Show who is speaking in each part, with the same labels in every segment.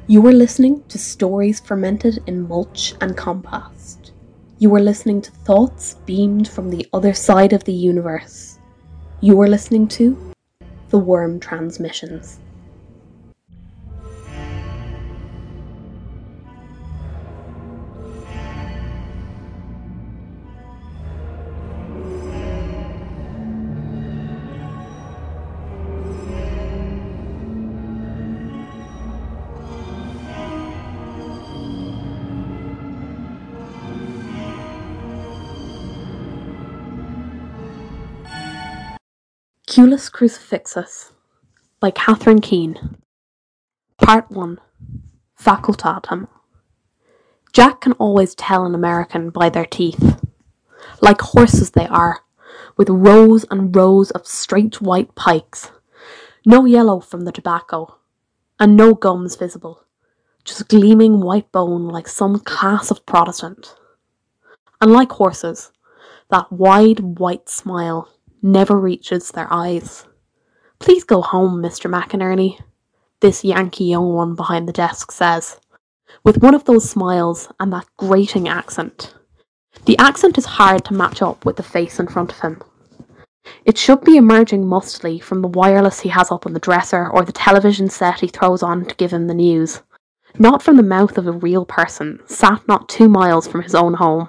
Speaker 1: You are listening to stories fermented in mulch and compost. You are listening to thoughts beamed from the other side of the universe. You are listening to The Worm Transmissions. Culus Crucifixus by Catherine Keene. Part 1. Facultatum. Jack can always tell an American by their teeth. Like horses they are, with rows and rows of straight white pikes. No yellow from the tobacco, and no gums visible. Just gleaming white bone like some class of Protestant. And like horses, that wide white smile never reaches their eyes. Please go home, Mr. McInerney, this Yankee young one behind the desk says, with one of those smiles and that grating accent. The accent is hard to match up with the face in front of him. It should be emerging mustily from the wireless he has up on the dresser or the television set he throws on to give him the news, not from the mouth of a real person, sat not 2 miles from his own home.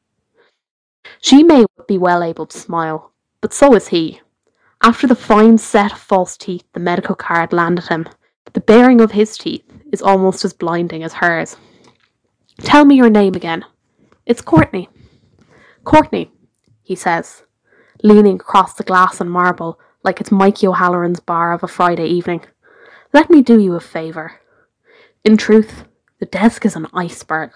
Speaker 1: She may be well able to smile, but so is he. After the fine set of false teeth the medical card landed him, the baring of his teeth is almost as blinding as hers. Tell me your name again. It's Courtney. Courtney, he says, leaning across the glass and marble like it's Mikey O'Halloran's bar of a Friday evening. Let me do you a favour. In truth, the desk is an iceberg.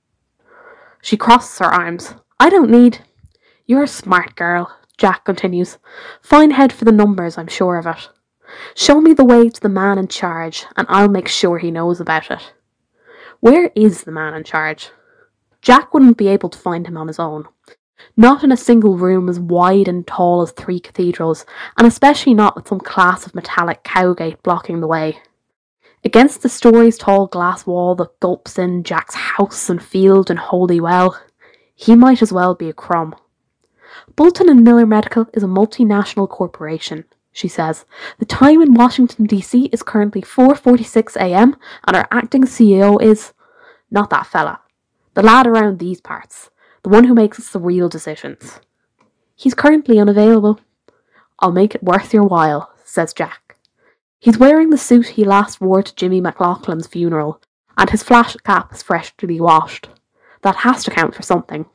Speaker 1: She crosses her arms. I don't need... You're a smart girl, Jack continues. Fine head for the numbers, I'm sure of it. Show me the way to the man in charge, and I'll make sure he knows about it. Where is the man in charge? Jack wouldn't be able to find him on his own. Not in a single room as wide and tall as 3 cathedrals, and especially not with some class of metallic cowgate blocking the way. Against the story's tall glass wall that gulps in Jack's house and field and holy well, he might as well be a crumb. Bolton and Miller Medical is a multinational corporation, she says. The time in Washington, D.C. is currently 4:46 a.m. and our acting CEO is... Not that fella. The lad around these parts. The one who makes the real decisions. He's currently unavailable. I'll make it worth your while, says Jack. He's wearing the suit he last wore to Jimmy McLaughlin's funeral, and his flat cap is freshly washed. That has to count for something.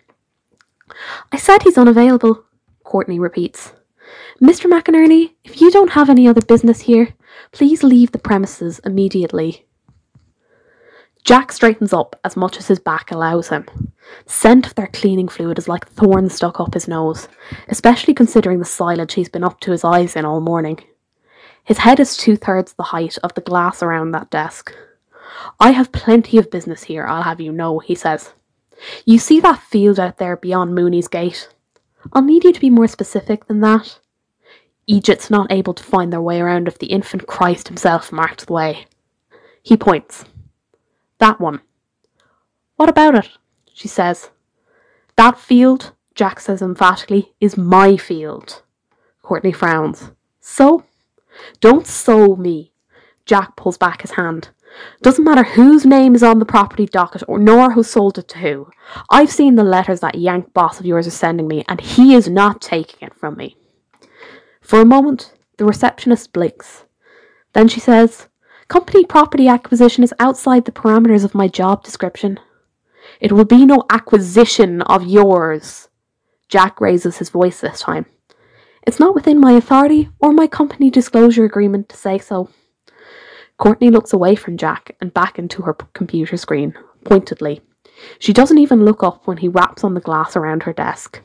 Speaker 1: I said he's unavailable, Courtney repeats. Mr. McInerney, if you don't have any other business here, please leave the premises immediately. Jack straightens up as much as his back allows him. The scent of their cleaning fluid is like thorns stuck up his nose, especially considering the silage he's been up to his eyes in all morning. His head is 2/3 the height of the glass around that desk. I have plenty of business here, I'll have you know, he says. You see that field out there beyond Mooney's Gate? I'll need you to be more specific than that. Egypt's not able to find their way around if the infant Christ himself marked the way. He points. That one. What about it? She says. That field, Jack says emphatically, is my field. Courtney frowns. So? Don't so me. Jack pulls back his hand. Doesn't matter whose name is on the property docket or nor who sold it to who. I've seen the letters that Yank boss of yours is sending me, and he is not taking it from me. For a moment, the receptionist blinks. Then she says, Company property acquisition is outside the parameters of my job description. It will be no acquisition of yours. Jack raises his voice this time. It's not within my authority or my company disclosure agreement to say so. Courtney looks away from Jack and back into her computer screen, pointedly. She doesn't even look up when he raps on the glass around her desk.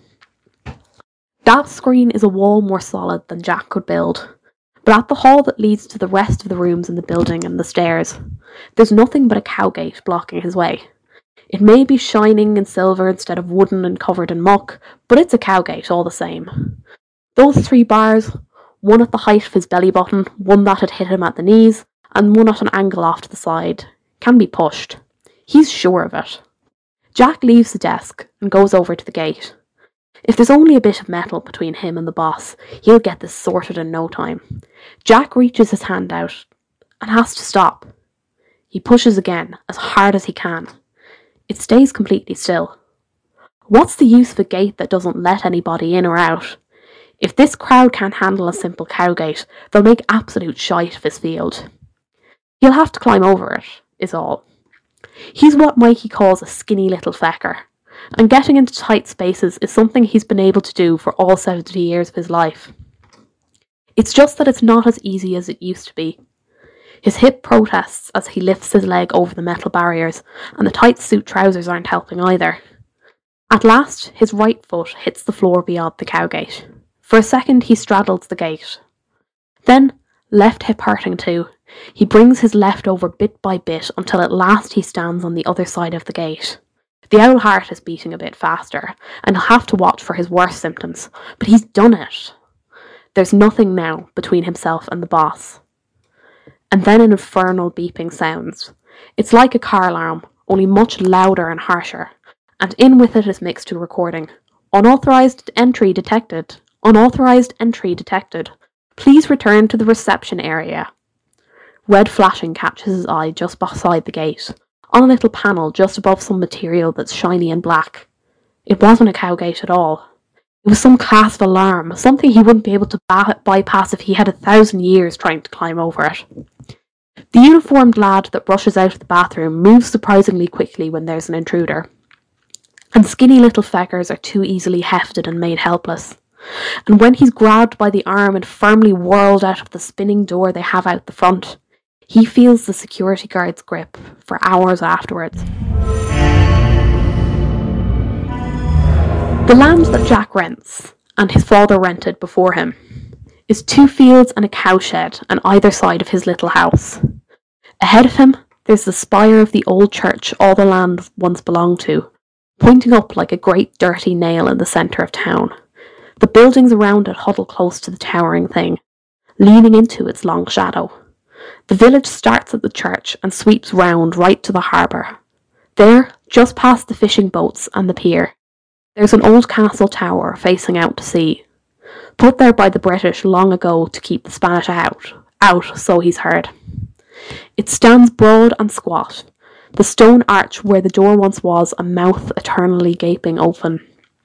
Speaker 1: That screen is a wall more solid than Jack could build, but at the hall that leads to the rest of the rooms in the building and the stairs, there's nothing but a cowgate blocking his way. It may be shining in silver instead of wooden and covered in muck, but it's a cowgate all the same. Those 3 bars, one at the height of his belly button, one that had hit him at the knees, and one at an angle off to the side, can be pushed. He's sure of it. Jack leaves the desk and goes over to the gate. If there's only a bit of metal between him and the boss, he'll get this sorted in no time. Jack reaches his hand out and has to stop. He pushes again, as hard as he can. It stays completely still. What's the use of a gate that doesn't let anybody in or out? If this crowd can't handle a simple cow gate, they'll make absolute shite of his field. He'll have to climb over it, is all. He's what Mikey calls a skinny little fecker, and getting into tight spaces is something he's been able to do for all 70 years of his life. It's just that it's not as easy as it used to be. His hip protests as he lifts his leg over the metal barriers, and the tight suit trousers aren't helping either. At last, his right foot hits the floor beyond the cowgate. For a second, he straddles the gate. Then, left hip hurting too, he brings his left over bit by bit until at last he stands on the other side of the gate. The owl heart is beating a bit faster, and he'll have to watch for his worst symptoms, but he's done it. There's nothing now between himself and the boss. And then an infernal beeping sounds. It's like a car alarm, only much louder and harsher, and in with it is mixed a recording. Unauthorized entry detected. Unauthorized entry detected. Please return to the reception area. Red flashing catches his eye just beside the gate, on a little panel just above some material that's shiny and black. It wasn't a cowgate at all. It was some class of alarm, something he wouldn't be able to bypass if he had 1,000 years trying to climb over it. The uniformed lad that rushes out of the bathroom moves surprisingly quickly when there's an intruder. And skinny little feckers are too easily hefted and made helpless. And when he's grabbed by the arm and firmly whirled out of the spinning door they have out the front, he feels the security guard's grip for hours afterwards. The land that Jack rents, and his father rented before him, is 2 fields and a cowshed on either side of his little house. Ahead of him, there's the spire of the old church all the land once belonged to, pointing up like a great dirty nail in the centre of town. The buildings around it huddle close to the towering thing, leaning into its long shadow. The village starts at the church and sweeps round right to the harbour. There, just past the fishing boats and the pier, there's an old castle tower facing out to sea, put there by the British long ago to keep the Spanish out, so he's heard. It stands broad and squat, the stone arch where the door once was a mouth eternally gaping open.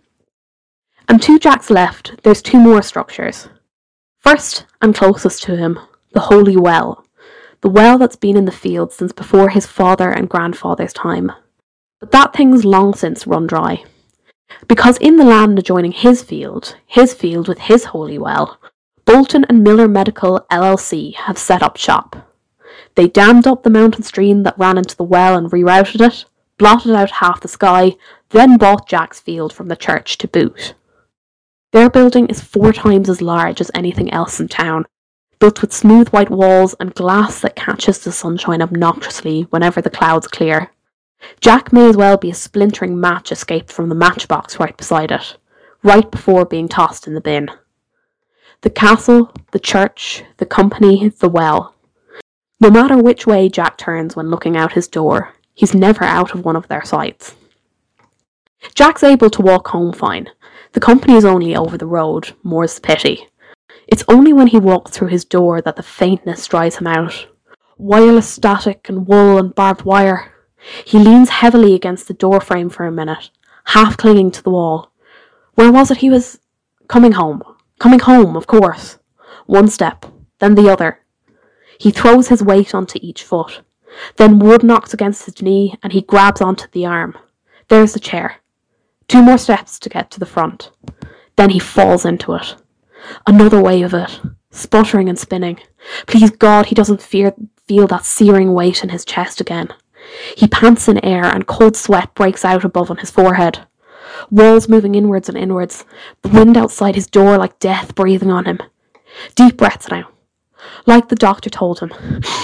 Speaker 1: And to Jack's left, there's 2 more structures. First, and closest to him, the Holy Well, the well that's been in the field since before his father and grandfather's time. But that thing's long since run dry. Because in the land adjoining his field with his holy well, Bolton and Miller Medical LLC have set up shop. They dammed up the mountain stream that ran into the well and rerouted it, blotted out half the sky, then bought Jack's field from the church to boot. Their building is 4 times as large as anything else in town, built with smooth white walls and glass that catches the sunshine obnoxiously whenever the clouds clear. Jack may as well be a splintering match escaped from the matchbox right beside it, right before being tossed in the bin. The castle, the church, the company, the well. No matter which way Jack turns when looking out his door, he's never out of one of their sights. Jack's able to walk home fine. The company is only over the road, more's the pity. It's only when he walks through his door that the faintness drives him out. Wireless static and wool and barbed wire. He leans heavily against the door frame for a minute, half clinging to the wall. Where was it he was? Coming home. Coming home, of course. One step, then the other. He throws his weight onto each foot. Then wood knocks against his knee and he grabs onto the arm. There's the chair. 2 more steps to get to the front. Then he falls into it. Another wave of it, sputtering and spinning. Please God he doesn't feel that searing weight in his chest again. He pants in air and cold sweat breaks out above on his forehead. Walls moving inwards and inwards, the wind outside his door like death breathing on him. Deep breaths now, like the doctor told him.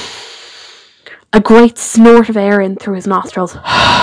Speaker 1: A great snort of air in through his nostrils,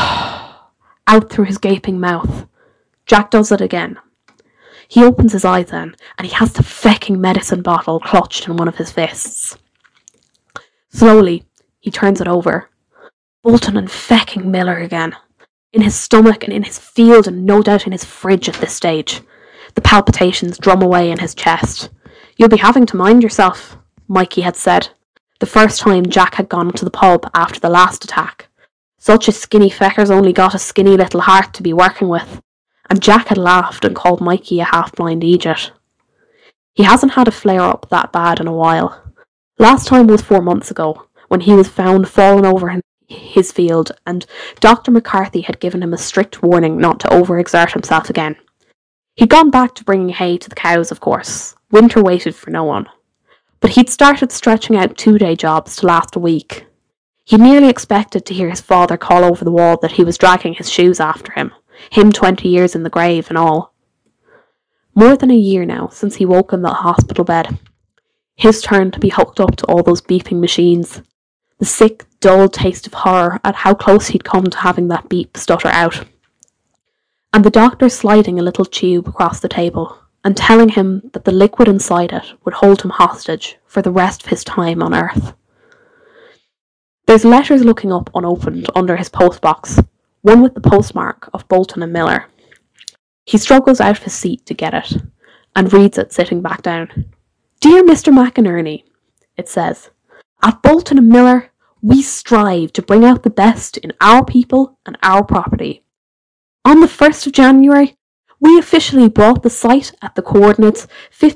Speaker 1: out through his gaping mouth. Jack does it again. He opens his eyes then, and he has the fecking medicine bottle clutched in one of his fists. Slowly, he turns it over. Bolton and fecking Miller again. In his stomach and in his field and no doubt in his fridge at this stage. The palpitations drum away in his chest. "You'll be having to mind yourself," Mikey had said, the first time Jack had gone to the pub after the last attack. Such a skinny fecker's only got a skinny little heart to be working with. And Jack had laughed and called Mikey a half-blind idiot. He hasn't had a flare-up that bad in a while. Last time was 4 months ago, when he was found fallen over in his field, and Dr. McCarthy had given him a strict warning not to overexert himself again. He'd gone back to bringing hay to the cows, of course. Winter waited for no one. But he'd started stretching out 2-day jobs to last a week. He'd nearly expected to hear his father call over the wall that he was dragging his shoes after him 20 years in the grave and all. More than a year now since he woke in the hospital bed. His turn to be hooked up to all those beeping machines. The sick, dull taste of horror at how close he'd come to having that beep stutter out. And the doctor sliding a little tube across the table and telling him that the liquid inside it would hold him hostage for the rest of his time on Earth. There's letters looking up unopened under his postbox, one with the postmark of Bolton and Miller. He struggles out of his seat to get it, and reads it sitting back down. "Dear Mr. McInerney," it says, "at Bolton and Miller, we strive to bring out the best in our people and our property. On the 1st of January, we officially brought the site at the coordinates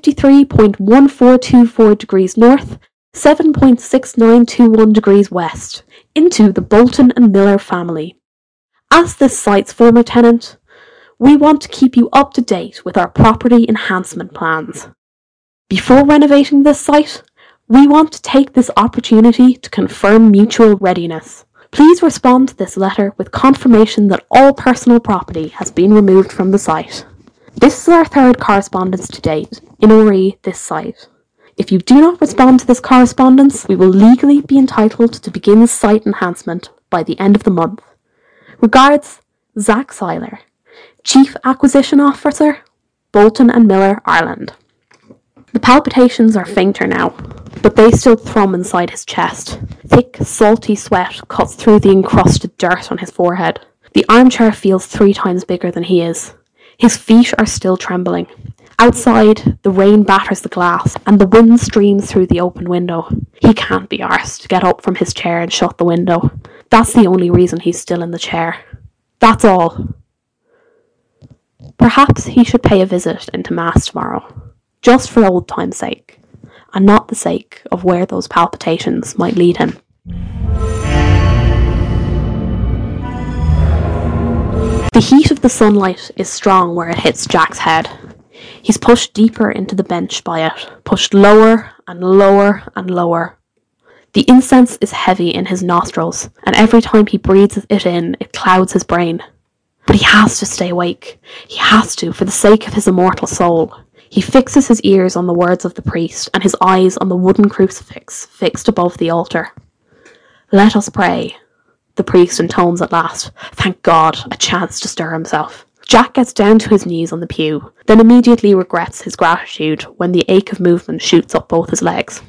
Speaker 1: 53.1424 degrees north, 7.6921 degrees west, into the Bolton and Miller family. As this site's former tenant, we want to keep you up to date with our property enhancement plans. Before renovating this site, we want to take this opportunity to confirm mutual readiness. Please respond to this letter with confirmation that all personal property has been removed from the site. This is our 3rd correspondence to date, in Ori, this site. If you do not respond to this correspondence, we will legally be entitled to begin site enhancement by the end of the month. Regards, Zach Seiler, Chief Acquisition Officer, Bolton and Miller, Ireland." The palpitations are fainter now, but they still thrum inside his chest. Thick, salty sweat cuts through the encrusted dirt on his forehead. The armchair feels 3 times bigger than he is. His feet are still trembling. Outside, the rain batters the glass, and the wind streams through the open window. He can't be arsed to get up from his chair and shut the window. That's the only reason he's still in the chair. That's all. Perhaps he should pay a visit into Mass tomorrow, just for old time's sake, and not the sake of where those palpitations might lead him. The heat of the sunlight is strong where it hits Jack's head. He's pushed deeper into the bench by it, pushed lower and lower and lower. The incense is heavy in his nostrils, and every time he breathes it in, it clouds his brain. But he has to stay awake. He has to, for the sake of his immortal soul. He fixes his ears on the words of the priest, and his eyes on the wooden crucifix fixed above the altar. "Let us pray," the priest intones at last. Thank God, a chance to stir himself. Jack gets down to his knees on the pew, then immediately regrets his gratitude when the ache of movement shoots up both his legs.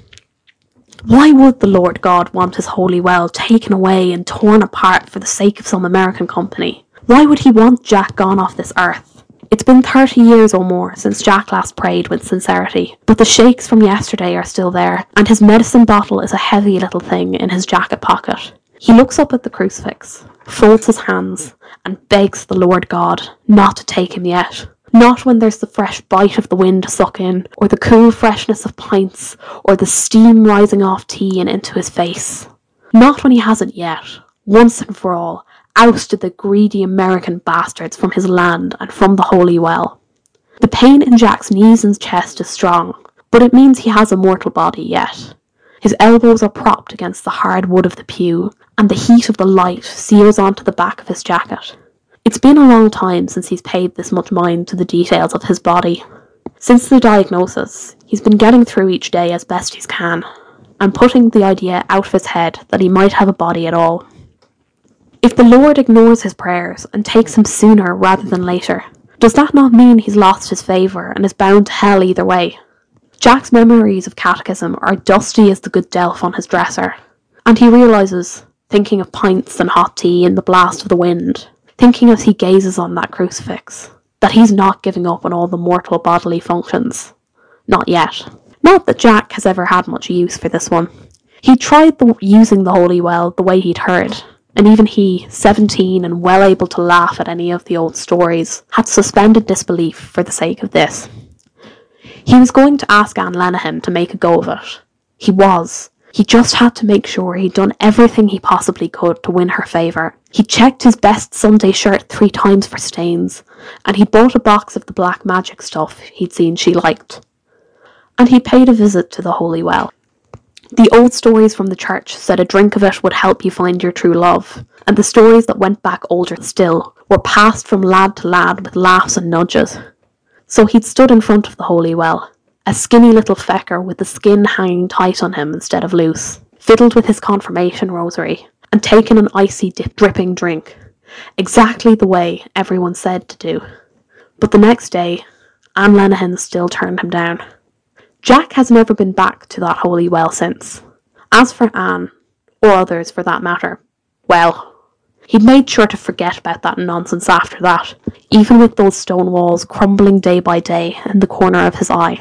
Speaker 1: Why would the Lord God want his holy well taken away and torn apart for the sake of some American company? Why would he want Jack gone off this earth? It's been 30 years or more since Jack last prayed with sincerity, but the shakes from yesterday are still there, and his medicine bottle is a heavy little thing in his jacket pocket. He looks up at the crucifix, folds his hands, and begs the Lord God not to take him yet. Not when there's the fresh bite of the wind to suck in, or the cool freshness of pints, or the steam rising off tea and into his face. Not when he hasn't yet, once and for all, ousted the greedy American bastards from his land and from the holy well. The pain in Jack's knees and chest is strong, but it means he has a mortal body yet. His elbows are propped against the hard wood of the pew, and the heat of the light sears onto the back of his jacket. It's been a long time since he's paid this much mind to the details of his body. Since the diagnosis, he's been getting through each day as best he can, and putting the idea out of his head that he might have a body at all. If the Lord ignores his prayers and takes him sooner rather than later, does that not mean he's lost his favour and is bound to hell either way? Jack's memories of catechism are dusty as the good delf on his dresser, and he realises thinking of pints and hot tea and the blast of the wind, thinking as he gazes on that crucifix, that he's not giving up on all the mortal bodily functions. Not yet. Not that Jack has ever had much use for this one. He tried using the holy well the way he'd heard, and even he, 17 and well able to laugh at any of the old stories, had suspended disbelief for the sake of this. He was going to ask Anne Lenihan to make a go of it. He was. He just had to make sure he'd done everything he possibly could to win her favour. He checked his best Sunday shirt 3 times for stains, and he'd bought a box of the black magic stuff he'd seen she liked. And he paid a visit to the holy well. The old stories from the church said a drink of it would help you find your true love, and the stories that went back older still were passed from lad to lad with laughs and nudges. So he'd stood in front of the holy well, a skinny little fecker with the skin hanging tight on him instead of loose, fiddled with his confirmation rosary, and taken an icy dripping drink, exactly the way everyone said to do. But the next day, Anne Lenihan still turned him down. Jack has never been back to that holy well since. As for Anne, or others for that matter, well, he'd made sure to forget about that nonsense after that, even with those stone walls crumbling day by day in the corner of his eye.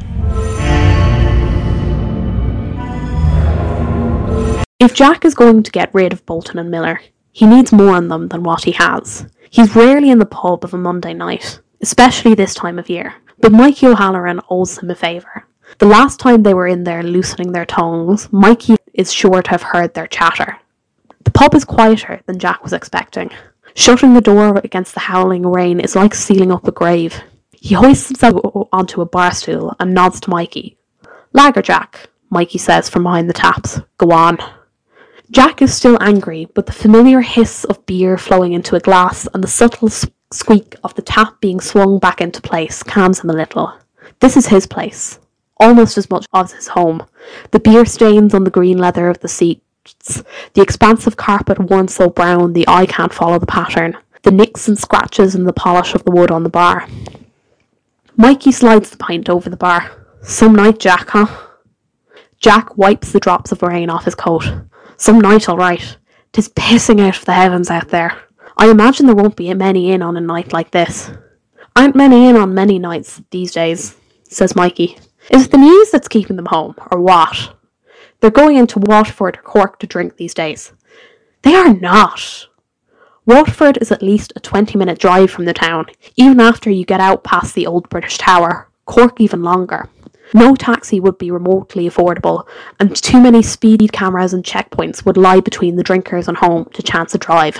Speaker 1: If Jack is going to get rid of Bolton and Miller, he needs more on them than what he has. He's rarely in the pub of a Monday night, especially this time of year, but Mikey O'Halloran owes him a favour. The last time they were in there loosening their tongues, Mikey is sure to have heard their chatter. The pub is quieter than Jack was expecting. Shutting the door against the howling rain is like sealing up a grave. He hoists himself onto a bar stool and nods to Mikey. "Lager, Jack," Mikey says from behind the taps. "Go on." Jack is still angry, but the familiar hiss of beer flowing into a glass and the subtle squeak of the tap being swung back into place calms him a little. This is his place, almost as much as his home. The beer stains on the green leather of the seats, the expansive carpet worn so brown the eye can't follow the pattern, the nicks and scratches in the polish of the wood on the bar. Mikey slides the pint over the bar. "Some night, Jack, huh?" Jack wipes the drops of rain off his coat. "Some night, all right. 'Tis pissing out of the heavens out there. I imagine there won't be many in on a night like this." "Aren't many in on many nights these days," says Mikey. "Is it the news that's keeping them home, or what? They're going into Waterford or Cork to drink these days." "They are not. Waterford is at least a 20-minute drive from the town, even after you get out past the old British Tower. Cork even longer. No taxi would be remotely affordable, and too many speed cameras and checkpoints would lie between the drinkers and home to chance a drive."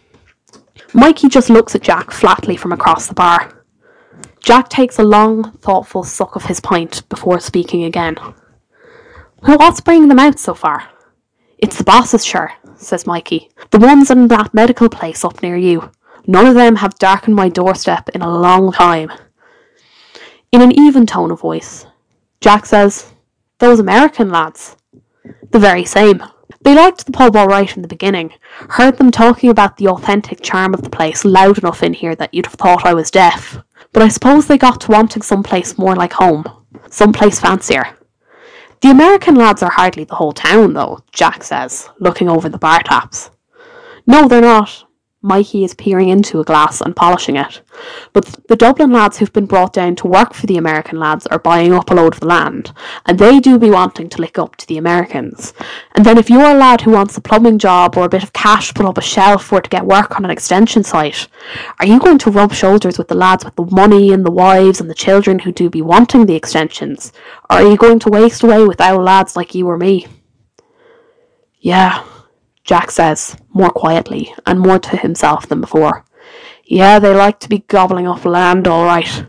Speaker 1: Mikey just looks at Jack flatly from across the bar. Jack takes a long, thoughtful suck of his pint before speaking again. "Well, what's bringing them out so far?" "It's the bosses, sure," says Mikey. "The ones in that medical place up near you. None of them have darkened my doorstep in a long time." In an even tone of voice, Jack says, "Those American lads." "The very same. They liked the pub all right in the beginning. Heard them talking about the authentic charm of the place loud enough in here that you'd have thought I was deaf. But I suppose they got to wanting someplace more like home. Someplace fancier." "The American lads are hardly the whole town, though," Jack says, looking over the bar taps. "No, they're not." Mikey is peering into a glass and polishing it. "But the Dublin lads who've been brought down to work for the American lads are buying up a load of the land, and they do be wanting to lick up to the Americans. And then if you're a lad who wants a plumbing job or a bit of cash to put up a shelf or to get work on an extension site, are you going to rub shoulders with the lads with the money and the wives and the children who do be wanting the extensions? Or are you going to waste away with our lads like you or me?" "Yeah," Jack says, more quietly and more to himself than before. "Yeah, they like to be gobbling up land, all right."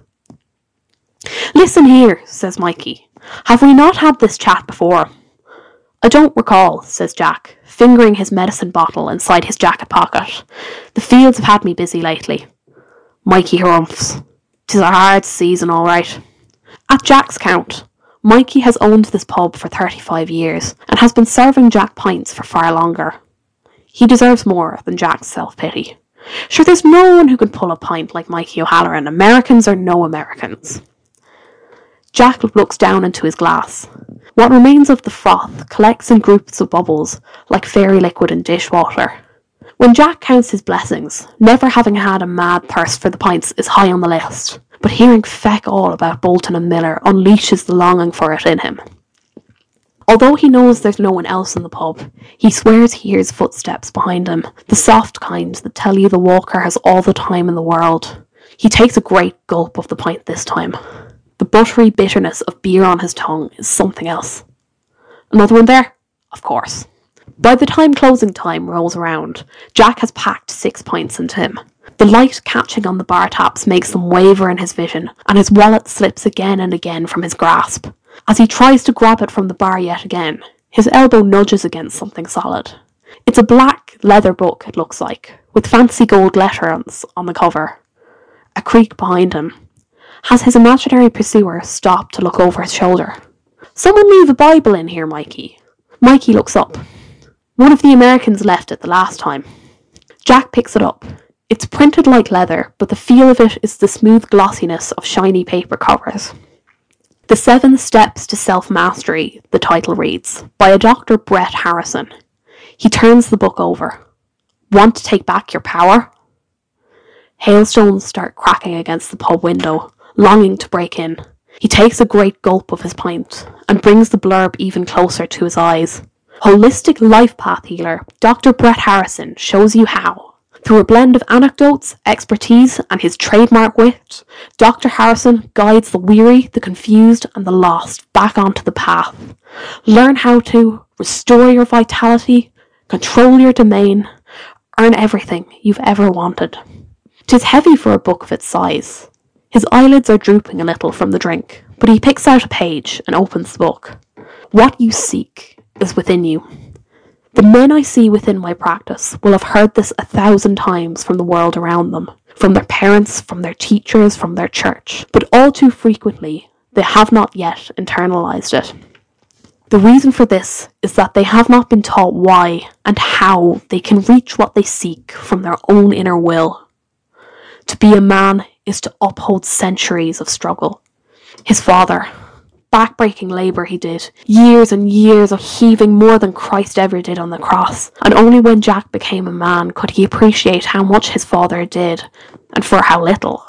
Speaker 1: "Listen here," says Mikey. "Have we not had this chat before?" "I don't recall," says Jack, fingering his medicine bottle inside his jacket pocket. "The fields have had me busy lately." Mikey harumphs. "'Tis a hard season, all right." At Jack's count, Mikey has owned this pub for 35 years and has been serving Jack pints for far longer. He deserves more than Jack's self-pity. Sure, there's no one who can pull a pint like Mikey O'Halloran. Americans are no Americans. Jack looks down into his glass. What remains of the froth collects in groups of bubbles, like fairy liquid in dishwater. When Jack counts his blessings, never having had a mad thirst for the pints is high on the list, but hearing feck all about Bolton and Miller unleashes the longing for it in him. Although he knows there's no one else in the pub, he swears he hears footsteps behind him, the soft kind that tell you the walker has all the time in the world. He takes a great gulp of the pint this time. The buttery bitterness of beer on his tongue is something else. Another one there? Of course. By the time closing time rolls around, Jack has packed 6 pints into him. The light catching on the bar taps makes them waver in his vision, and his wallet slips again and again from his grasp. As he tries to grab it from the bar yet again, his elbow nudges against something solid. It's a black leather book, it looks like, with fancy gold letters on the cover. A creak behind him. Has his imaginary pursuer stopped to look over his shoulder? Someone leave a Bible in here, Mikey. Mikey looks up. One of the Americans left it the last time. Jack picks it up. It's printed like leather, but the feel of it is the smooth glossiness of shiny paper covers. The 7 Steps to Self-Mastery, the title reads, by a Dr. Brett Harrison. He turns the book over. Want to take back your power? Hailstones start cracking against the pub window, longing to break in. He takes a great gulp of his pint and brings the blurb even closer to his eyes. Holistic life path healer, Dr. Brett Harrison shows you how. Through a blend of anecdotes, expertise, and his trademark wit, Dr. Harrison guides the weary, the confused, and the lost back onto the path. Learn how to restore your vitality, control your domain, earn everything you've ever wanted. 'Tis heavy for a book of its size. His eyelids are drooping a little from the drink, but he picks out a page and opens the book. What you seek is within you. The men I see within my practice will have heard this 1,000 times from the world around them, from their parents, from their teachers, from their church, but all too frequently they have not yet internalized it. The reason for this is that they have not been taught why and how they can reach what they seek from their own inner will. To be a man is to uphold centuries of struggle. His father, back-breaking labour he did, years and years of heaving more than Christ ever did on the cross, and only when Jack became a man could he appreciate how much his father did, and for how little.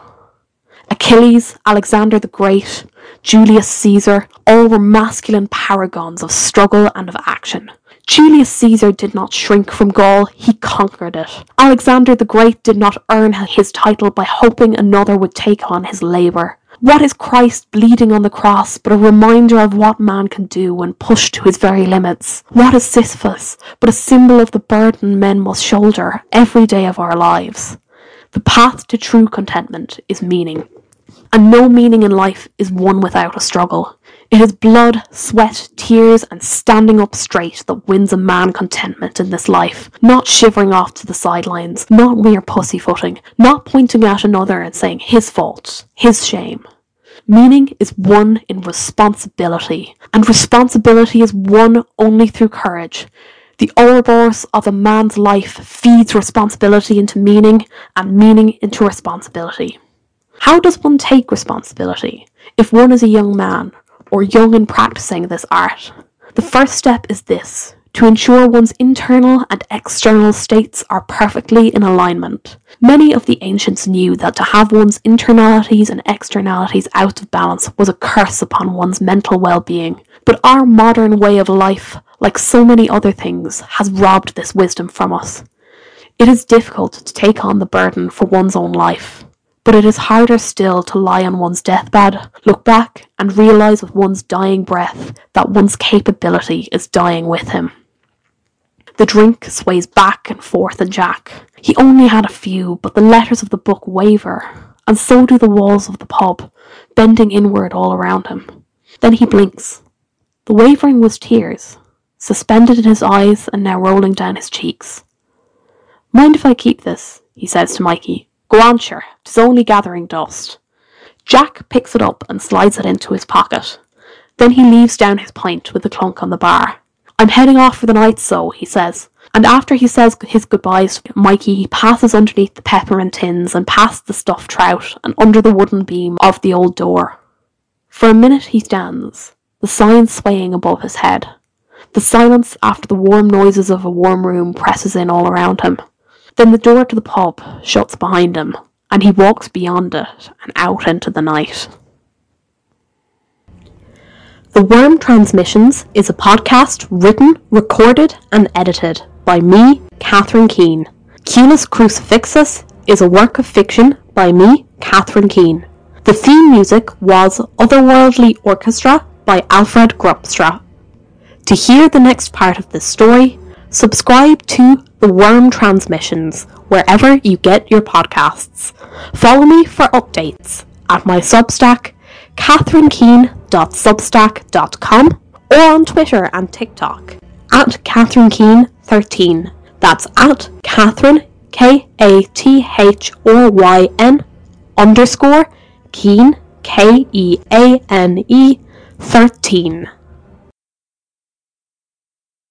Speaker 1: Achilles, Alexander the Great, Julius Caesar, all were masculine paragons of struggle and of action. Julius Caesar did not shrink from Gaul, he conquered it. Alexander the Great did not earn his title by hoping another would take on his labour. What is Christ bleeding on the cross but a reminder of what man can do when pushed to his very limits? What is Sisyphus but a symbol of the burden men must shoulder every day of our lives? The path to true contentment is meaning. And no meaning in life is won without a struggle. It is blood, sweat, tears, and standing up straight that wins a man contentment in this life, not shivering off to the sidelines, not mere pussyfooting, not pointing at another and saying his fault, his shame. Meaning is won in responsibility, and responsibility is won only through courage. The Ouroboros of a man's life feeds responsibility into meaning, and meaning into responsibility. How does one take responsibility if one is a young man, or young in practicing this art? The first step is this: to ensure one's internal and external states are perfectly in alignment. Many of the ancients knew that to have one's internalities and externalities out of balance was a curse upon one's mental well-being. But our modern way of life, like so many other things, has robbed this wisdom from us. It is difficult to take on the burden for one's own life. But it is harder still to lie on one's deathbed, look back, and realise with one's dying breath that one's capability is dying with him. The drink sways back and forth in Jack. He only had a few, but the letters of the book waver, and so do the walls of the pub, bending inward all around him. Then he blinks. The wavering was tears, suspended in his eyes and now rolling down his cheeks. "Mind if I keep this?" he says to Mikey. "Go on, sure, 'tis only gathering dust." Jack picks it up and slides it into his pocket. Then he leaves down his pint with a clunk on the bar. "I'm heading off for the night, so," he says. And after he says his goodbyes to Mikey, he passes underneath the peppermint tins and past the stuffed trout and under the wooden beam of the old door. For a minute he stands, the sign swaying above his head. The silence after the warm noises of a warm room presses in all around him. Then the door to the pub shuts behind him, and he walks beyond it and out into the night. The Worm Transmissions is a podcast written, recorded, and edited by me, Catherine Keane. Culus Crucifixus is a work of fiction by me, Catherine Keane. The theme music was Otherworldly Orchestra by Alfred Grubstra. To hear the next part of this story, subscribe to The Worm Transmissions wherever you get your podcasts. Follow me for updates at my Substack, catherinekeen.substack.com, or on Twitter and TikTok at CatherineKeane13. That's at Catherine, KATHORYN _ Keane, KEANE 13.